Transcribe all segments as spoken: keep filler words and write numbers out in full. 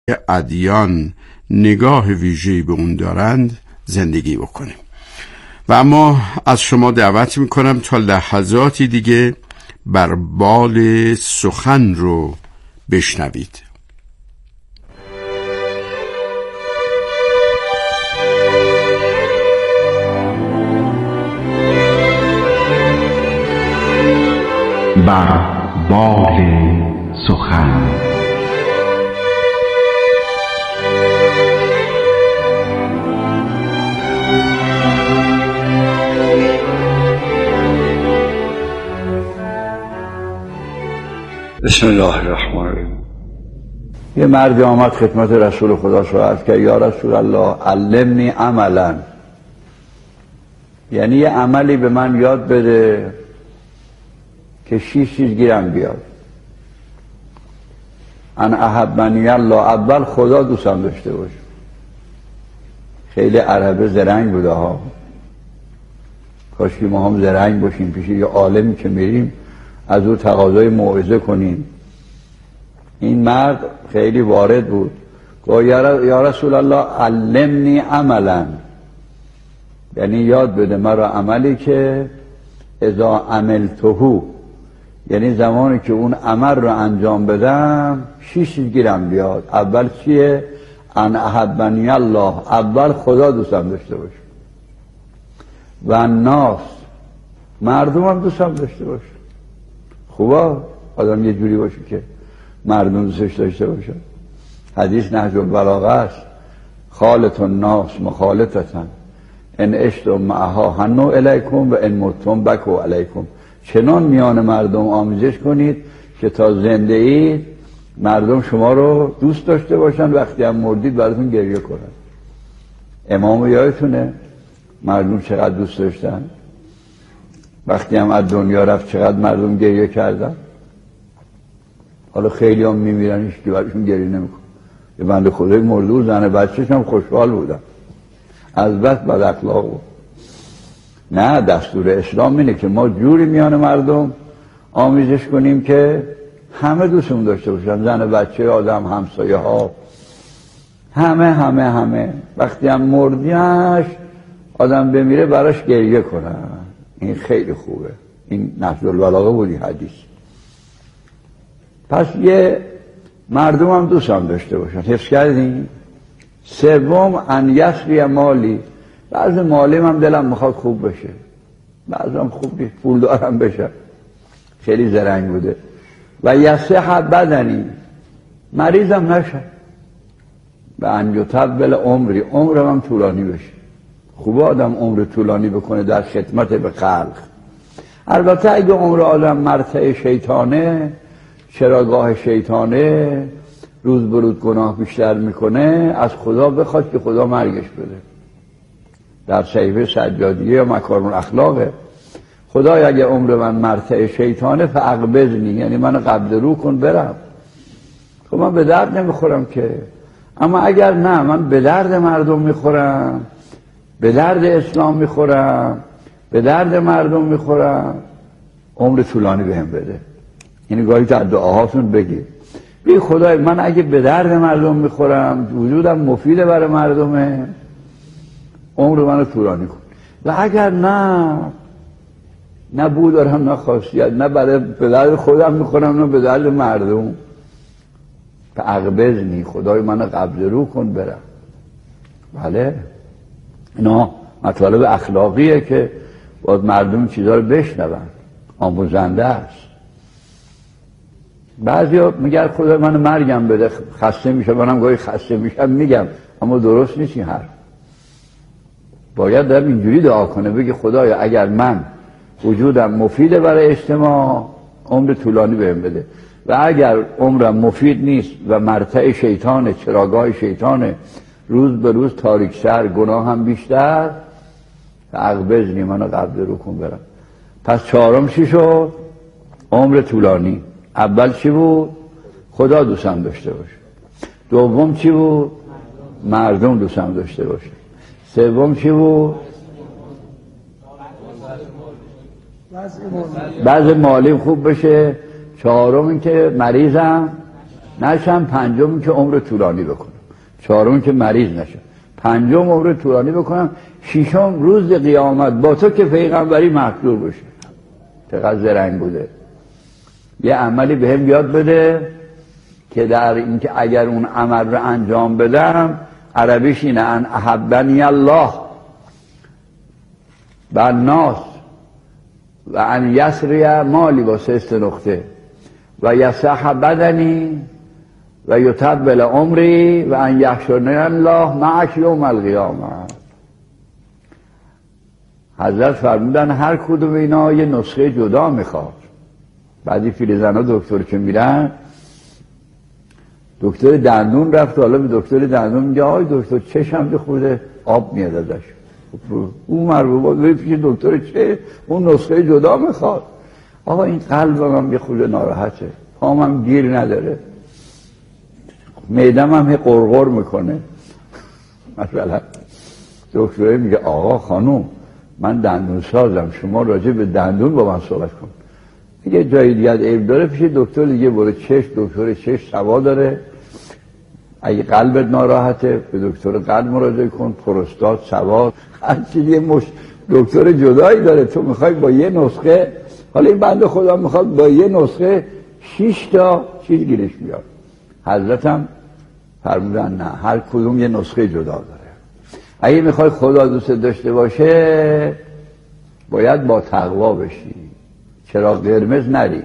ادیان نگاه ویژه‌ای به اون دارند زندگی بکنیم. و اما از شما دعوت میکنم تا لحظاتی دیگه بر بال سخن رو بشنوید. بر بال سخن. بسم الله الرحمن الرحیم. یه مردی آمد خدمت رسول خدا شد که یا رسول الله علمنی عملا، یعنی یه عملی به من یاد بده که شیش چیز گیرم بیاد. ان احبنی الله، اول خدا دوستم داشته باشه. خیلی عربه زرنگ بوده ها، کاش که ما هم زرنگ باشیم، پیش یه عالمی که میریم از او تقاضای موعظه کنیم. این مرد خیلی وارد بود، گفت یا رسول الله علمنی عملا، یعنی یاد بده مرا عملی که اذا عملتهو، یعنی زمانی که اون عمل رو انجام بدم شیش چیز گیرم بیاد. اول چیه؟ ان احبنی الله، اول خدا دوستم داشته باشه، و الناس، مردم هم دوستم داشته باشه. خوبه آدم یه جوری باشه که مردم دوستش داشته باشه. حدیث نهج البلاغه است، خالط الناس مخالطتن ان عشتم معها حنوا الیکم و ان متم بکوا علیکم. چنان میان مردم آمیزش کنید که تا زنده اید مردم شما رو دوست داشته باشن، وقتی هم مردید براتون گریه کنن. امام یادتونه مردم چقدر دوست داشتن، وقتی هم از دنیا رفت چقدر مردم گریه کردن. حالا خیلی هم میمیرن هیچ که برشون گریه نمیکن. یه بنده خدای مرده و زن بچه‌ش هم خوشحال بودن، از بس بد اخلاق بود. نه، دستور اسلام اینه که ما جوری میان مردم آمیزش کنیم که همه دوستمون داشته باشن، زن بچه آدم همسایه ها همه همه همه. وقتی هم مردیش آدم بمیره براش گریه کنن. این خیلی خوبه. این نهج البلاغه بودی حدیث. پس یه مردم هم دوست هم داشته باشن. حفظ کردین؟ سوم ان یسری مالی، بعض مالیم هم دلم میخواد خوب بشه، بعض هم خوب نیست، پول دارم بشه. خیلی زرنگ بوده. و یصح بدنی، مریضم نشه. و ان یطول عمری، عمرم هم طولانی بشه. خوب آدم عمر طولانی بکنه در خدمت به خلق. البته اگه عمر آدم مرتع شیطانه، چراگاه شیطانه، روز به روز گناه بیشتر میکنه، از خدا بخواد که خدا مرگش بده. در صحیفه سجادیه یا مکارم الاخلاقه، خدای اگه عمر من مرتع شیطانه فاقبضنی، یعنی من قبض رو کن برم. خب من به درد نمیخورم که. اما اگر نه، من به درد مردم میخورم، به درد اسلام میخورم، به درد مردم میخورم، عمر طولانی بهم بده. یعنی گاهی در دعاهاتون بگید بی خدای من اگه به درد مردم میخورم، وجودم مفیده برای مردمه، عمر منو طولانی کن. و اگر نه نه بو دارم نه خاصیت، نه برای به درد خودم میخورم نه به درد مردم، فاقبضنی، خدای منو قبض رو کن برم. بله، اینا مطالب اخلاقیه که باید مردم چیزا رو بشنون، آموزنده است. بعضیا میگن خدا من مرگم بده، خسته میشه. منم گاهی خسته میشم میگم، اما درست نیست این حرف. باید در اینجوری دعا کنه، بگه خدایا اگر من وجودم مفیده برای اجتماع، عمر طولانی بهم بده، و اگر عمرم مفید نیست و مرتع شیطانه، چراگاه شیطانه، روز به روز تاریک‌تر، گناه هم بیشتر، فاقبضنی، منو قبض رو کن برم. پس چهارم چی شد؟ عمر طولانی. اول چی بود؟ خدا دوستم داشته باشه. دوم چی بود؟ مردم دوستم داشته باشه. سوم چی بود؟ بعض مالیم خوب بشه. چهارم این که مریضم نشم، پنجم که عمر طولانی بکنم، چهارم که مریض نشم، پنجم عمر طولانی بکنم، ششم روز قیامت با تو که پیغمبری محشور بشه. چقدر زرنگ بوده. یه عملی به هم یاد بده که در این که اگر اون عمل رو انجام بدم، عربیش اینه ان احبنی الله و الناس و ان یسری مالی با سه نقطه و یصح بدنی و یطول عمری و ان یحشرنی الله معک یوم القیامه. حضرت فرمودن هر کدوم اینا یه نسخه جدا میخواد. بعضی پیرزنا دکتر که میرن، دکتر دندون رفت، حالا به دکتر دندون میگه آی دکتر چشم که خورده آب میاد ازش. اون مربوبا بری پیش دکتر چه؟ اون نسخه جدا میخواد. آقا این قلبم هم یه خورده ناراحته، پام هم گیر نداره، معدم هم هی قرقر میکنه. مثلا دکتر میگه آقا خانوم من دندون سازم، شما راجع به دندون با من صحبت کن. اگه جای دیگه عیب داره پیش دکتر دیگه برو. چشم دکتر چشم سوا داره. اگه قلبت ناراحته به دکتر قلب مراجعه کن. پروستات سوا، هر چیزی مش دکتر جدایی داره. تو میخوای با یه نسخه، حالا این بنده خدا میخواد با یه نسخه شش تا چیز گیرش بیاد. حضرتم فرمودن نه، هر کدوم یه نسخه جدا داره. اگه میخوای خدا دوست داشته باشه باید با تقوا بشی، چراغ قرمز نری.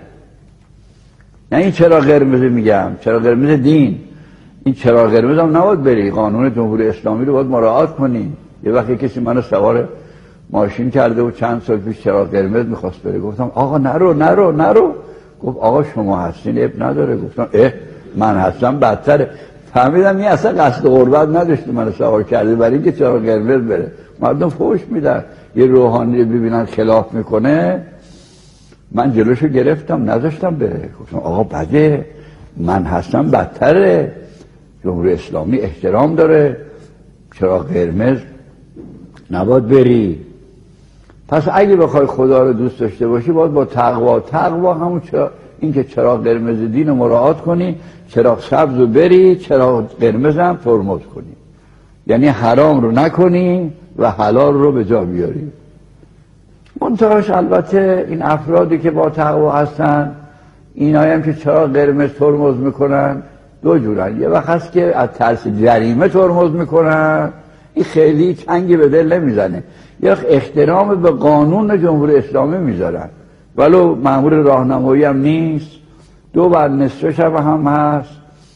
نه این چراغ قرمز میگم، چراغ قرمز دین. این چراغ قرمز هم نباید بری، قانون جمهوری اسلامی رو باید مراعات کنی. یه وقتی کسی منو سوار ماشین کرده و چند سال پیش چراغ قرمز میخواست بره، گفتم آقا نرو نرو نرو. گفت آقا شما هستین اب نداره. گفتم اه من هستم بدتره. فهمیدم این اصلا قصد غربت نداشته منو سوار کرده برای اینکه چراغ قرمز بره. مردم فوش میدن، یه روحانی ببینن خلاف میکنه. من جلوشو گرفتم نذاشتم بره. گفتم آقا بده، من هستم بدتره. جمهوری اسلامی احترام داره، چراغ قرمز نباید بری. پس اگه بخوای خدا رو دوست داشته باشی باید با تقوا. تقوا همون چرا این که چراغ قرمز دین رو مراعات کنی، چراغ سبز رو بری، چراغ قرمز هم ترمز کنی. یعنی حرام رو نکنی و حلال رو به جا بیاری. منتهاش البته این افرادی که با تقوا هستن، اینایی هم که چراغ قرمز ترمز میکنن دو جورن. یه وقت هست که از ترس جریمه ترمز میکنن، این خیلی چنگی به دل نمیزنه. یه وقت احترام به قانون جمهوری اسلامی میذارن ولو مأمور راهنمایی هم نیست، دو بر نصف شب هم هست،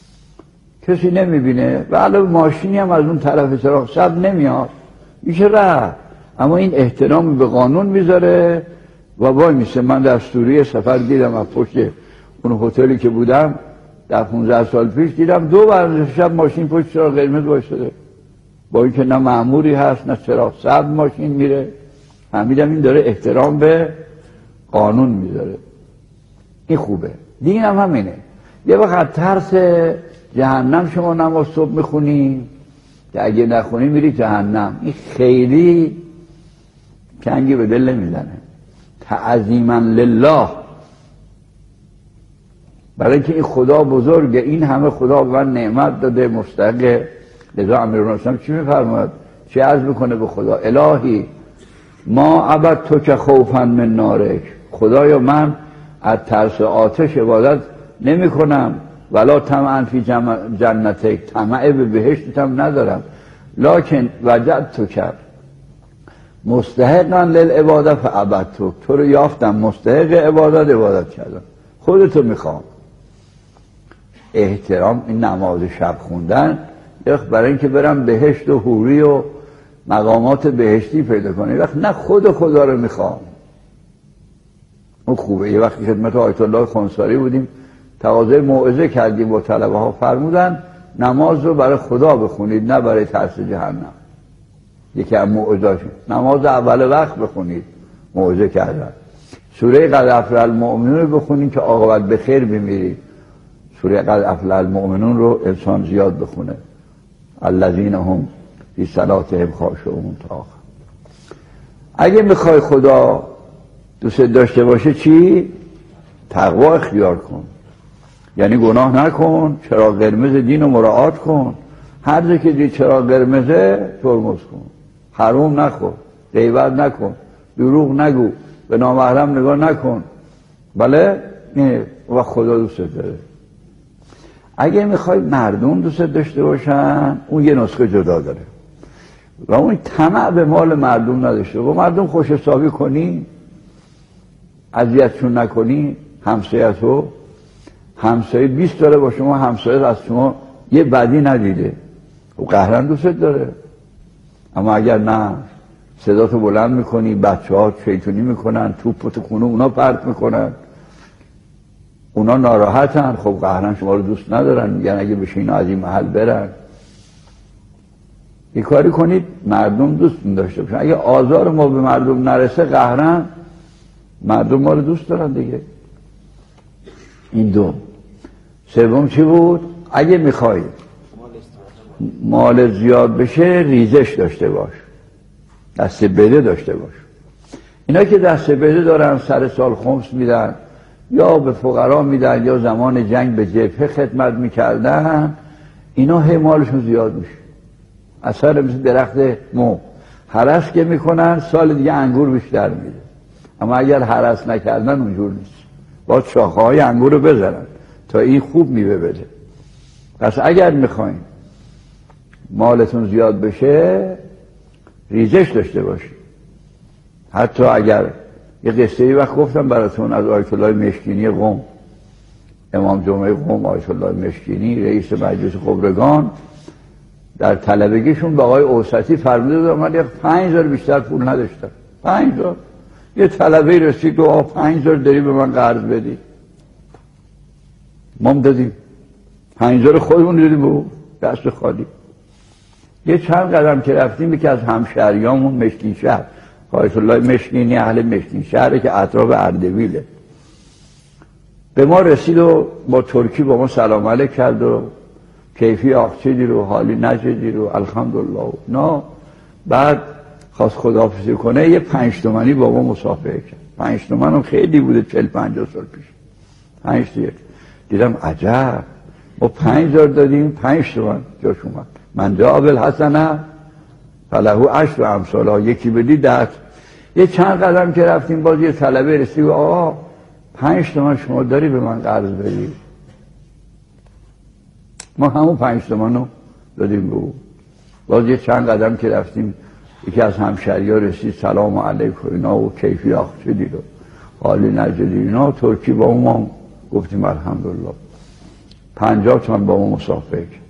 کسی نمیبینه و علاوه ماشینی هم از اون طرف چراغ سبز نمیاد، میشه رفت. اما این احترام به قانون میذاره و وای میسه. من در سوریه سفر دیدم، از پشت اون هتلی که بودم در پانزده سال پیش دیدم دو بر شب ماشین پشت چراغ قرمز وایساده، با اینکه نه مأموری هست نه چراغ سبز ماشین میره. فهمیدم این داره احترام به قانون میذاره. این خوبه. دین هم همینه. یه وقت ترس جهنم شما نماز صبح میخونی که اگه نخونی میری جهنم. این خیلی کنگی به دل نمیزنه. تعظیما لله، برای اینکه این خدا بزرگه، این همه خدا به من نعمت داده، مستحق. لذا امیرالمومنین چی میفرماید؟ چی عرض میکنه به خدا؟ الهی ما عبدتو که خوفا من نارک، خدایا من از ترس آتش عبادت نمی کنم، ولا طمعا فی جنتک، طمع به بهشتت هم ندارم، لکن وجدتو کرد مستحقا للعبادت فعبدتو، تو رو یافتم مستحق عبادت عبادت کردم، خودتو میخوام. احترام این نماز شب خوندن برای اینکه برم بهشت و حوری و مقامات بهشتی پیدا کنه. وقت نه خود خدا رو میخوام. اون خوبه. یه وقتی خدمت آیت الله خونساری بودیم، تقاضای موعظه کردیم با طلبه ها، فرمودن نماز رو برای خدا بخونید نه برای ترس جهنم. یکی از موعظه‌اش نماز اول وقت بخونید، موعظه کردن. سوره قد افلح المؤمنون رو بخونید که عاقبت به خیر بمیرید. سوره قد افلح المؤمنون رو انسان زیاد بخونه. الذین هم فی صلاتهم خاشعون تا آخر. اگه میخوای خدا دوست داشته باشه چی؟ تقوا اختیار کن. یعنی گناه نکن، چراغ قرمز دین رو مراعات کن، هر جا که دید چراغ قرمزه ترمز کن، حرام نخور، غیبت نکن، دروغ نگو، به نامحرم نگاه نکن. بله اینه و خدا دوست داره. اگه میخوای مردم دوست داشته باشن اون یه نسخه جدا داره و اون طمع به مال مردم نداشته. با مردم خوش حسابی کنی، اذیتشون نکنی، همسایه‌تو همسایه بیست داره با شما، همسایه از شما یه بدی ندیده، او قهرن دوست داره. اما اگر نه صداتو بلند میکنی، بچه ها شیطونی میکنن، توپ تو خونه اونا پرت میکنن، اونا ناراحتن، خب قهرن شما رو دوست ندارن، میگن اگه بشه اینا از این محل برن. یه کاری کنید مردم دوست داشته باشن. اگه آزار ما به مردم نرسه قهرن مردم ما رو دوست دارن دیگه. این دو. سوم چی بود؟ اگه میخوای مال زیاد بشه ریزش داشته باش، دست بده داشته باش. اینا که دست بده دارن سر سال خمس میدن یا به فقرا میدن یا زمان جنگ به جبهه خدمت میکردن، اینا هی مالشون زیاد میشه. اثر مثل درخت مو هرس که میکنن سال دیگه انگور بیشتر میده. اما اگر هرس نکردن اونجور نیست، باید شاخه های انگور رو بزنن تا این خوب میوه بده. پس اگر میخواین مالتون زیاد بشه ریزش داشته باشید. حتی اگر یه قصه ای وقت گفتم براتون از آیت الله مشکینی قم، امام جمعه قم آیت الله مشکینی رئیس مجلس خبرگان، در طلبگیشون به آقای اوسطی فرموده بود من یک پنج هزار بیشتر پول نداشتم. پنج هزار یه طلبه رسید و آقا پنج هزار داری به من قرض بدی. ما هم دادیم پنج هزار خودمون دادیم به دست خالی. یه چند قدم که رفتیم یکی از همشهریامون مشکین شهر، آیت الله مشکینی اهل مشکین شهره که اطراف اردبیله، به ما رسید و با ترکی با ما سلام علیک کرد و کیفی آخچه رو حالی نجدی رو الحمدلله نه. بعد خواست خداحافظی کنه یه پنج تومنی با ما مصافحه کرد. پنج تومن هم خیلی بوده چل پنجاه سال پیش. پنج تومن دیدم عجب، ما پنج هزار دادیم پنج تومن جاش اومد. من جا بالحسنه فلهو عشر امثالها، یکی بدی ده. یه چند قدم که رفتیم باز یه طلبه رسید و آقا پنج تومن شما داری به من قرض بدی. ما همون پنج تومن رو دادیم به او. باز یه چند قدم که رفتیم یکی از همشهری‌ها رسید سلام علیکم اینا و کیفی آخچه دید و حالی نجدی اینا، ترکی با اون ما گفتیم الحمدلله. پنجاه تومن با ما مصافحه کرد.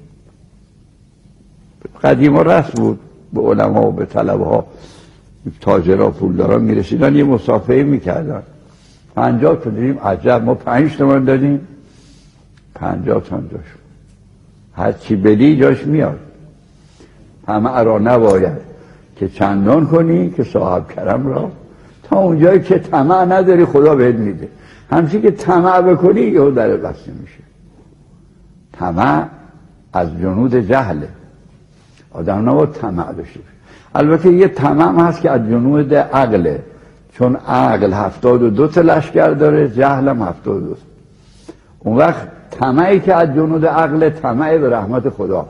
قدیما رسم بود به علما و به طلبه ها تاجرها پولداران میرسیدن یه مصافحه میکردن. پنجاه تومن دادیم عجب، ما پنج تومن دادیم پنجاه تومن جاش. هر چی بدی جاش میاد. طمع را نباید که چندان کنی که صاحب کرم را، تا اونجایی که طمع نداری خدا بهت میده. همچی که طمع بکنی یهو در بسته میشه. طمع از جنود جهله، آدم نباید طمع داشته باشه. البته یه طمع هست که از جنود عقله، چون عقل هفتاد و دو تا لشکر داره، جهلم هفتاد و دو. اون وقت طمعی که از جنود عقل طمع به رحمت خداست.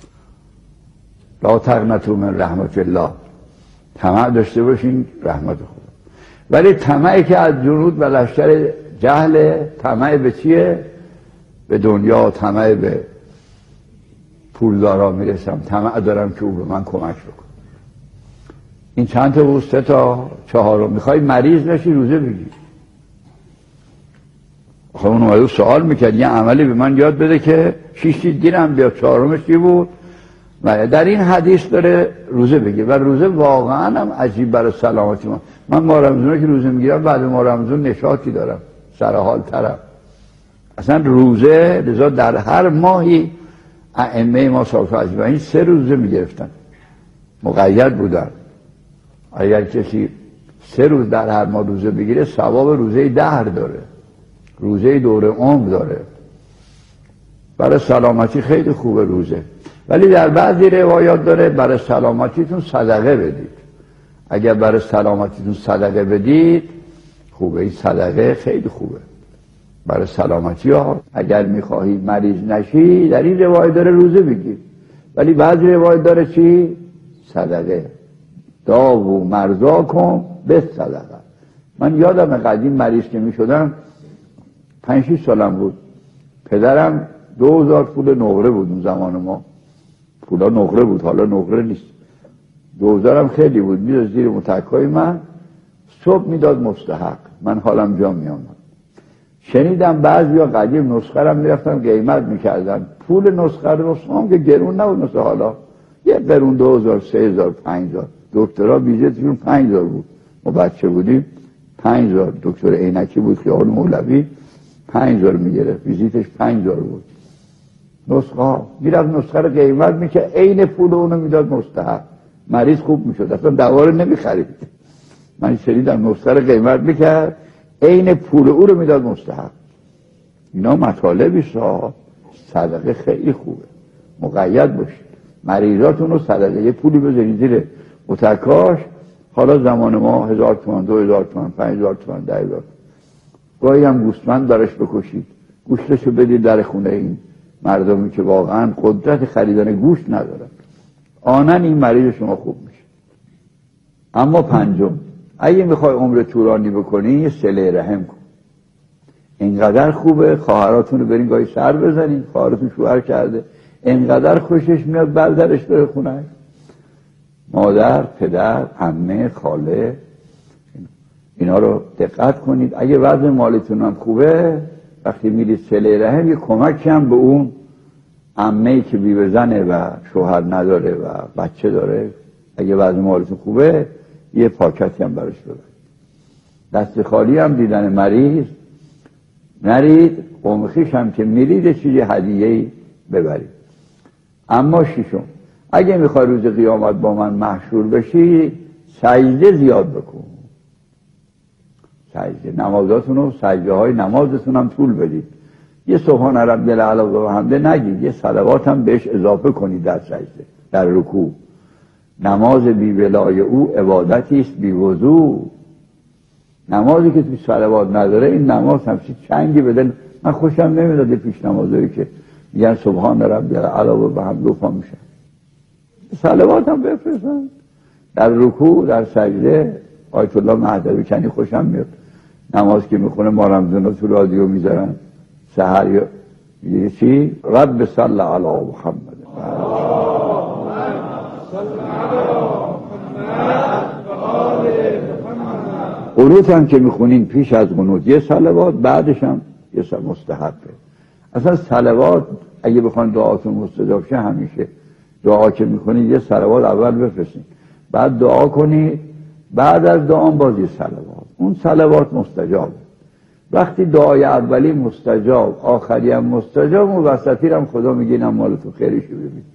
لا تقنطوا من رحمت الله، طمع داشته باشین رحمت خدا. ولی طمعی که از جنود و لشکر جهل، طمع به چیه؟ به دنیا، طمع به پولدارا میرسم، طمع دارم که او به من کمک بکن. این چند تا بود؟ سه تا چهارم. میخوای مریض نشی روزه بگی. خب اون اومده سوال میکرد یه عملی به من یاد بده که شیش چیز گیرم بیا، چهارمش چی بود؟ و در این حدیث داره روزه بگیر و روزه واقعا هم عجیب برای سلامتی ما. من ماه رمضان که روزه میگیرم بعد ماه رمضان نشاطی دارم، سرحال ترم. اصلا روزه لذا در هر ماهی ائمه ما صاحب عجیب این سه روزه میگرفتن، مقید بودن. اگر کسی سه روز در هر ماه روزه بگیره ثواب روزه دهر داره، روزه دور عمر داره. برای سلامتی خیلی خوبه روزه. ولی در بعضی روایات داره برای سلامتیتون صدقه بدید. اگر برای سلامتیتون صدقه بدید خوبه. این صدقه خیلی خوبه. برای سلامتی ها. اگر میخواهی مریض نشی در این روایت داره روزه بگیر، ولی بعضی روایت داره چی؟ صدقه. داو مرزا کن به صدقه. من یادم قدیم مریض که میشدم پنج شیش سالم بود، پدرم دو هزار پول نقره بود اون زمان، ما پولا نقره بود، حالا نقره نیست. دو هزارم خیلی بود، میداد زیر متکای من، صبح میداد مستحق، من حالم جا میامد. شنیدم بعضیا قدیم نسخه رو میرفتن قیمت میکردن، پول نسخه رو نسخه هم که گرون نبود مثل حالا، یه قرون دو هزار، سه هزار، پنج هزار. دکترها ویزیتشون پنج هزار بود، ما بچه بودیم پنج هزار. دکتر عینکی بود خیال مولوی، پنج هزار میگرفت، ویزیتش پنج هزار بود. نسخه میرفت نسخه رو قیمت میکرد، عین پول اونو میداد مستحق، مریض خوب میشد، اصلا دوا رو نمیخرید. من شنیدم نسخه رو قیمت میکرد، عین پول او رو میداد مستحق. اینا مطالبی سا صدقه خیلی خوبه، مقید باشید. مریضاتون رو صدقه یه پولی بذارید زیر متکاش. حالا زمان ما هزار تومان، دو هزار تومان، پنج هزار تومان، ده هزار. گاهی هم گوسفند درش بکشید، گوشتشو بدید در خونه این مردمی که واقعا قدرت خریدن گوشت ندارن، آنن این مریض شما خوب میشه. اما پنجم، اگه میخوای عمر طولانی بکنی صله رحم کن. اینقدر خوبه خواهراتون رو برین گاهی سر بزنین، خواهراتون شوهر کرده اینقدر خوشش میاد بردرش بره خونه. مادر، پدر، عمه، خاله، اینا رو دقت کنید. اگه وضع مالتون هم خوبه، وقتی میرید صله رحم یه کمکی هم به اون عمه‌ای که بیوه زنه و شوهر نداره و بچه داره، اگه وضع مالتون خوبه یه پاکتی هم براش ببرید. دست خالی هم دیدن مریض نرید، قوم خویش هم که میرید چیزی هدیه‌ای ببرید. اما ششم، اگه میخوای روز قیامت با من محشور بشی سجده زیاد بکن. سجده نمازاتون و سجده های نمازتون هم طول بدید. یه سبحان ربی الاعلی و حمده نگید، یه صلوات هم بهش اضافه کنید در سجده، در رکوع. نماز بی ولای او عبادتی است بی وضو. نمازی که توی صلوات نداره این نماز همچین چنگی بدن. من خوشم نمیداد پیش نمازایی که میگن سبحان ربی الاعلی و حمده پا میشن. صلوات هم بفرستن در رکوع، در سجده. آیت الله مهدوی کنی خوشم میاد، نماز که میخونه ما رمضان تو رادیو میذارن سحر یه چی رب صلی علی محمد. قنوت هم که میخونین پیش از قنوت یه صلوات، بعدش هم یه مستحبه. اصلا صلوات اگه بخوان دعاتون مستجاب شه همیشه دعا که میکنید یه صلوات اول بفرستین، بعد دعا کنید، بعد از دعا باز یه صلوات. اون صلوات مستجاب. وقتی دعای اولی مستجاب، آخری هم مستجاب، و وسطی هم خدا میگه اینم مالتون، خیرشو ببین،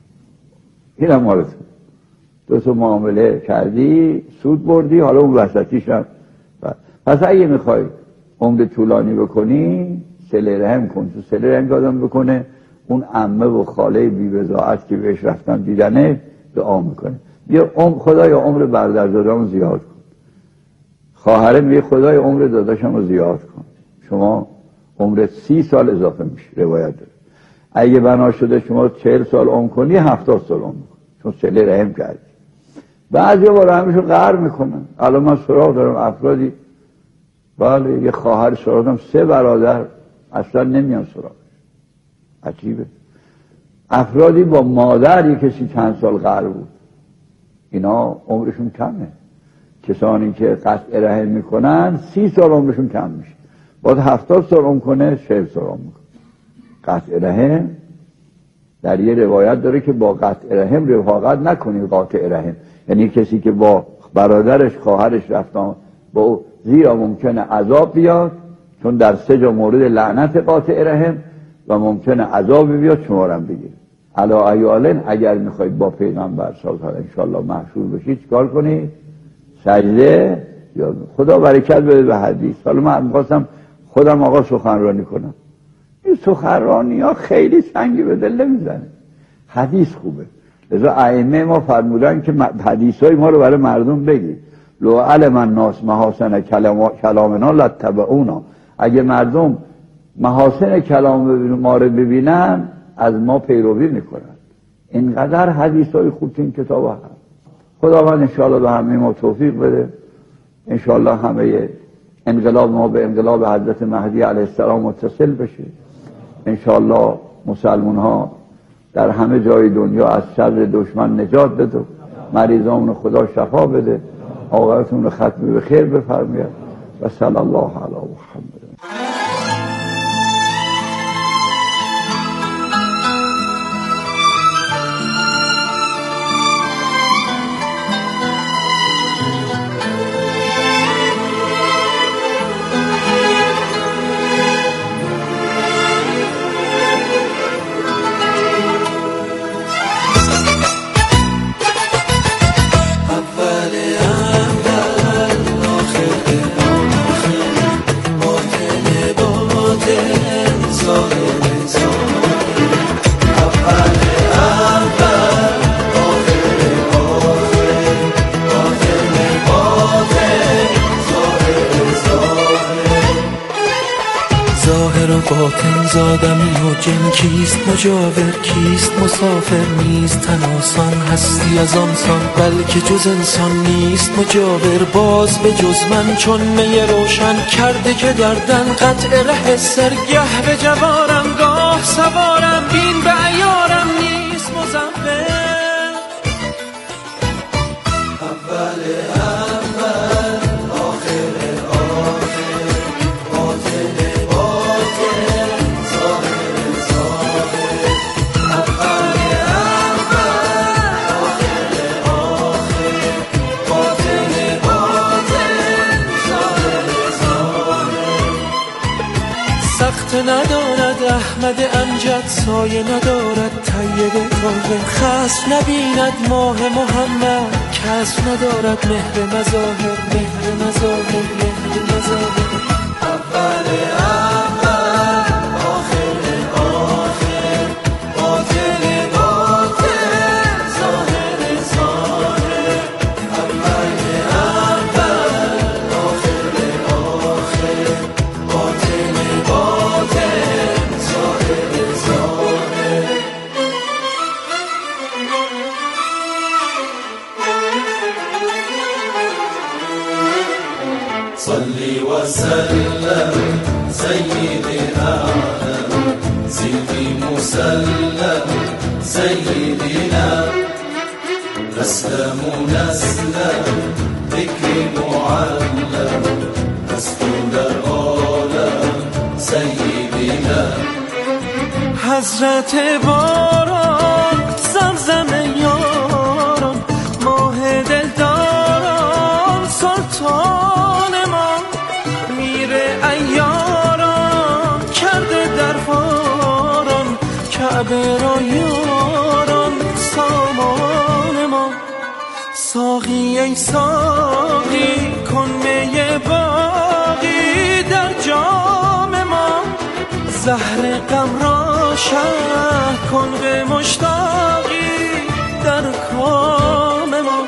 اینم مالتون. دو تا معامله کردی سود بردی، حالا اون وسطیش هم. پس اگه میخوای عمر طولانی بکنی صله رحم کن. تو صله رحم آدم بکنه، اون عمه و خاله بی بضاعت که بهش رفتن دیدنه دعا میکنه، بیا عمر خدای عمر برادرزادامو زیاد کن. خواهره میگه خدای عمر داداشمو زیاد کن. شما عمرت سی سال اضافه میشه، روایت داره. اگه بنا شده شما چهل سال عمر کنی، هفتاد سال عمر کن، چون صله رحم کردی. بعضی با رحمشو قهر میکنن. الان من سراغ دارم افرادی، بله یه خواهر سراغ دارم، سه برادر اصلا نمیان سراغش. عجیبه. افرادی با مادر یه کسی چند سال قهر بود، اینا عمرشون کمه. کسانی که قطع رحم میکنن سی سال عمرشون کم میشه، باید هفتاد سال عمر کنه، چهل سال عمر کنه. قطع رحم در یه روایت داره که با قطع رحم رفاقت نکنید. قاطع رحم یعنی کسی که با برادرش خواهرش رفتن با زیرا ممکنه عذاب بیاد، چون در سه جا مورد لعنت قاطع رحم و ممکنه عذاب بیاد شمارم بگیر. علا ایالن اگر میخواید با پیغمبر صلی الله علیه و انشاءالله محشور بشید چیکار کنید؟ سجده یا خدا برکت بده به حدیث. حالا من می‌خواستم خودم آقا سخنرانی کنم. این سخنرانی ها خیلی سنگی به دل نمیزنه. حدیث خوبه. لذا ائمه ما فرمودن که حدیثای ما رو برای مردم بگید. لو علم الناس محاسن کلامنا لاتبعونا. اگه مردم محاسن کلام ما رو ببینن از ما پیروی میکنن. اینقدر حدیثای خوب این کتاب هست. خداوند انشاءالله به همه ما توفیق بده. انشاءالله همه انقلاب ما به انقلاب حضرت مهدی علیه السلام متصل بشه. انشاءالله مسلمان ها در همه جای دنیا از شر دشمن نجات بده، مریضامون خدا شفا بده، آقایتون رو ختمی به خیر بفرماید و صلی الله علی محمد. باطن زادمی و جن کیست مجاور کیست مسافر نیست تن آسان هستی از آنسان بلکه جز انسان نیست مجاور باز به جز من چون می روشن کرده که گردن قطع ره سرگه به جوارم گاه سوارم بین به عیارم نیست مزمر اول اول آخر آخر باطن ندارد احمد امجد سایه ندارد طیب طاهر خصم نبیند ماه محمد کسب ندارد مهر مظاهر مهر مظاهر مهر مظاهر اول اول آخر آخر باطن باطن ظاهر ظاهر اول اول آخر آخر باطن صلي وسلم سيدي أعلم سيدي مسلم سيدنا نسلم نسلم ذكر معلم رسول العالم سيدنا حضرت باران زمزم یاران ماه دلداران سلطان ما میره ایاران کرده در فاران کعبه را یاران سامان ما ساقی ای ساقی کن می باقی در جام ما زهر غم را شرح کن به مشتاقی در کام ما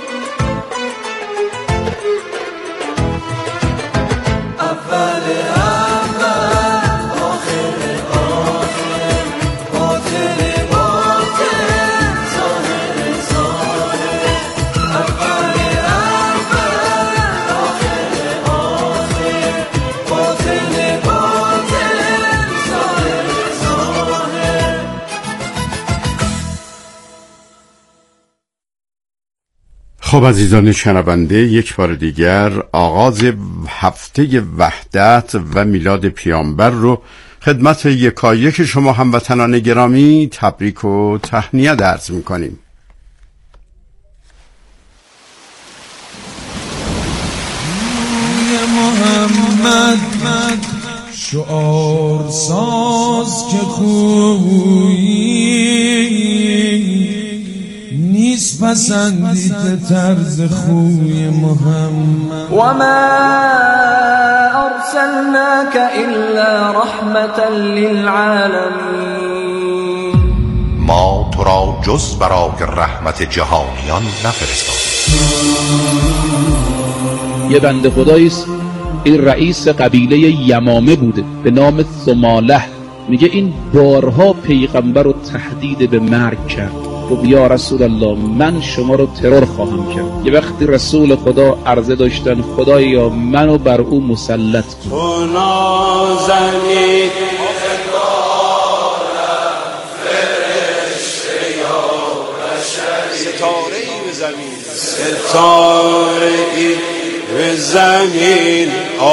اول اول آخر آخر باطن باطن ظاهر ظاهر اول اول آخر آخر باطن باطن ظاهر ظاهر. خب عزیزان شنونده، یک بار دیگر آغاز هفته وحدت و میلاد پیامبر رو خدمت یکایک شما هموطنان گرامی تبریک و تهنیت عرض می‌کنیم. محمد شعار ساز که خویی نیست پسندیده طرز خوی محمد و ما ارسلناک الا رحمتا للعالمین ما تو را جز برای رحمت جهانیان نفرستادیم. یه بنده خداییست این رئیس قبیله یمامه بوده به نام ثماله. میگه این بارها پیغمبر رو تهدید به مرگ کرد. گفت یا رسول الله من شما رو ترور خواهم کرد. یه وقتی رسول خدا عرضه داشتن خدایا منو بر او مسلط کن. تو نازنی ستاره ای به زمین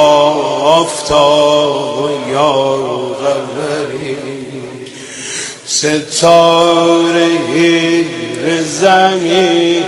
آفتاب یا قمری، ستاره ای به زمین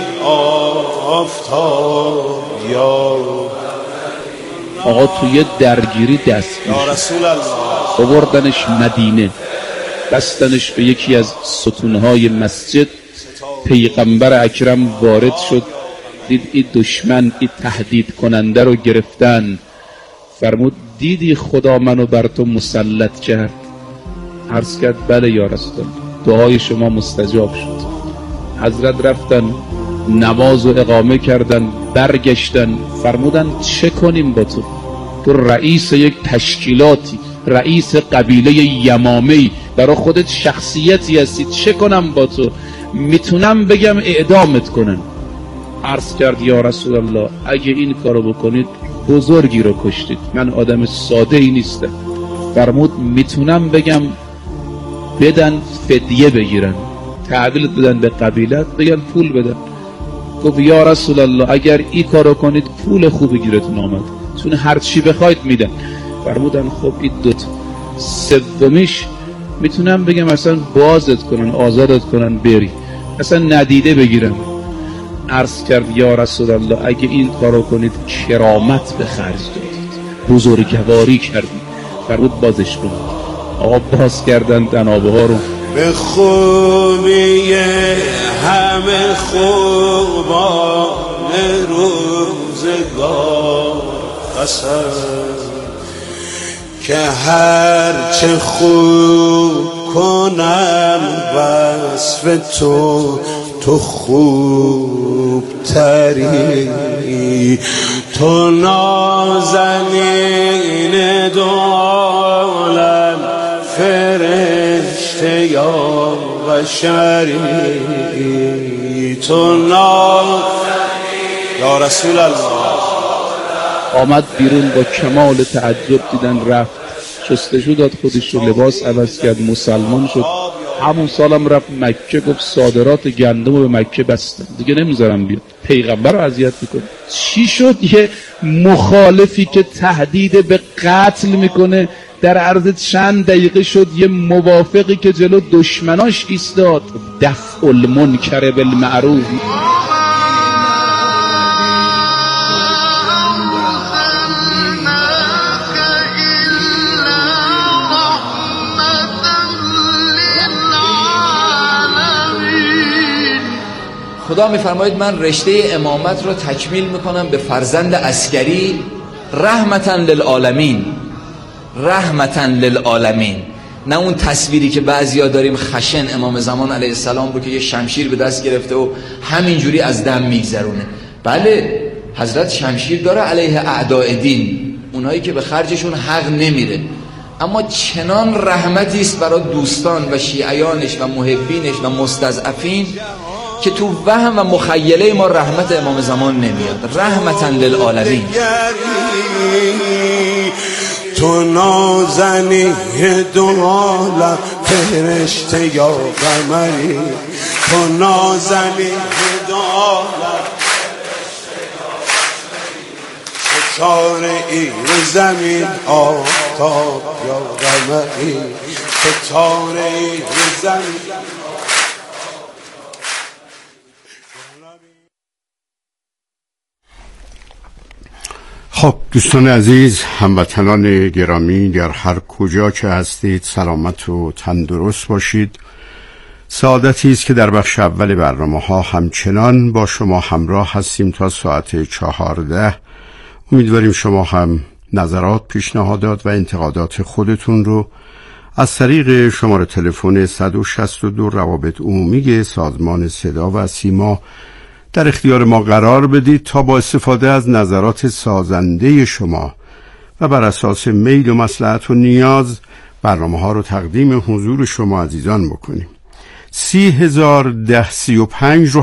آفتاب یا آقا توی درگیری دست یا رسول الله آوردنش مدینه، بستنش به یکی از ستونهای مسجد. پیغمبر اکرم وارد شد، دید این دشمن این تهدید کننده رو گرفتن. فرمود دیدی خدا منو بر تو مسلط کرد؟ عرض کرد بله یا رسول الله، دعای شما مستجاب شد. حضرت رفتن نماز و اقامه کردن، برگشتن فرمودن چه کنیم با تو؟ تو رئیس یک تشکیلاتی، رئیس قبیله یمامه‌ای، برای خودت شخصیتی هستی، چه کنم با تو؟ میتونم بگم اعدامت کنن. عرض کرد یا رسول الله اگه این کارو بکنید بزرگی رو کشتید، من آدم ساده ای نیستم. فرمود میتونم بگم بدن فدیه بگیرن، تحویل بدن به قبیلت، بگن پول بدن. گفت یا رسول الله اگر این کارو کنید پول خوبی گیرتون آمد، چون هر چی بخواید میدن. فرمودن خب این دوتا. سومیش میتونم بگم اصلا بازت کنن، آزادت کنن بری، اصلا ندیده بگیرم. عرض کرد یا رسول الله اگه این کارو کنید کرامت به خرج دادید، بزرگواری کردید. فرمود بازش کنید. آقا باز کردن تنابه ها رو. به خوبی همه خوبان روزگار قسم که هرچه خوب کنم وصف تو تو خوب تری، تو نازنین دو عالم فرشته یا بشری، تو نازنین یا رسول الله. آمد بیرون با کمال تعجب، دیدن رفت شستشو داد، خودش رو لباس عوض کرد، مسلمان شد. همون سالم رفت مکه، گفت صادرات گندم رو به مکه بستن دیگه نمیذارم بیاد، پیغمبر رو اذیت میکنه. چی شد؟ یه مخالفی که تهدید به قتل میکنه در عرض چند دقیقه شد یه موافقی که جلو دشمناش ایستاد. دفع المنکر بالمعروف. خدا میفرماید من رشته امامت رو تکمیل میکنم به فرزند عسکری رحمتاً للعالمین. رحمتاً للعالمین، نه اون تصویری که بعضیا داریم خشن امام زمان علیه السلام رو که یه شمشیر به دست گرفته و همینجوری از دم میگذرونه. بله حضرت شمشیر داره علیه اعداء دین، اونایی که به خرجشون حق نمیره، اما چنان رحمتی است برای دوستان و شیعیانش و محبینش و مستضعفین که تو وهم و مخیله ما رحمت امام زمان نمیاد. رحمتاً للعالمین. تو نازنی دو عالم فرشته یا قمری، تو نازنی دو عالم ستاره ای زمین آفتاب یا قمری، ستاره ای زمین. خب دوستان عزیز، هموطنان گرامی، در هر کجا که هستید سلامت و تندرست باشید. سعادتی است که در بخش اول برنامه ها همچنان با شما همراه هستیم تا ساعت چهارده. امیدواریم شما هم نظرات، پیشنهادات و انتقادات خودتون رو از طریق شماره تلفن صد و شصت و دو روابط عمومی سازمان صدا و سیما در اختیار ما قرار بدید تا با استفاده از نظرات سازنده شما و بر اساس میل و مصلحت و نیاز برنامه ها رو تقدیم حضور شما عزیزان بکنیم. سی هزار ده سی و پنج رو